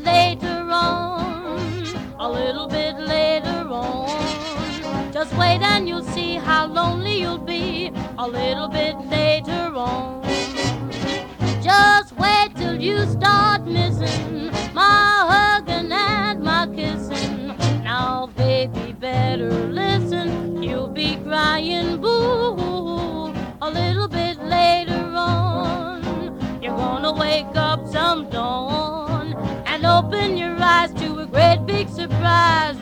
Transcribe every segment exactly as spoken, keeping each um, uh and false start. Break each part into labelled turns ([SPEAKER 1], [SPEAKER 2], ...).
[SPEAKER 1] later on, a little bit later on. Just wait and you'll see how lonely you'll be a little bit later on. Just wait till you start missing my hugging and my kissing. Now, baby, better listen. You'll be crying boo a little bit later on. You're gonna wake up some dawn and open your eyes to a great big surprise,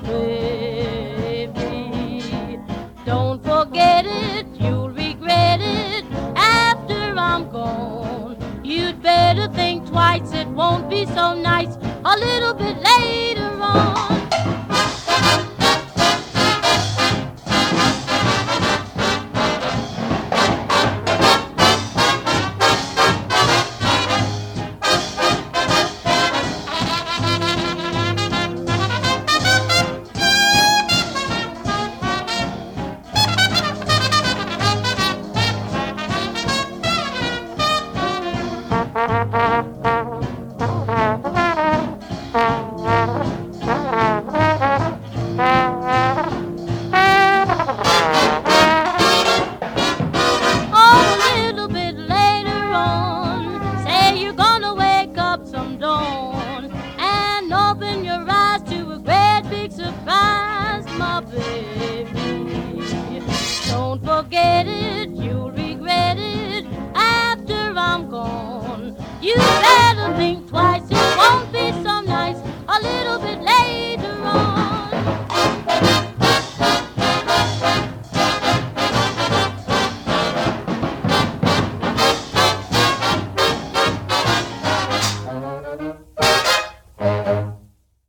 [SPEAKER 1] baby. Don't forget it, you'll regret it after I'm gone. You'd better think twice, it won't be so nice a little bit later on. Surprise, my baby. Don't forget it, you'll regret it after I'm gone. You better think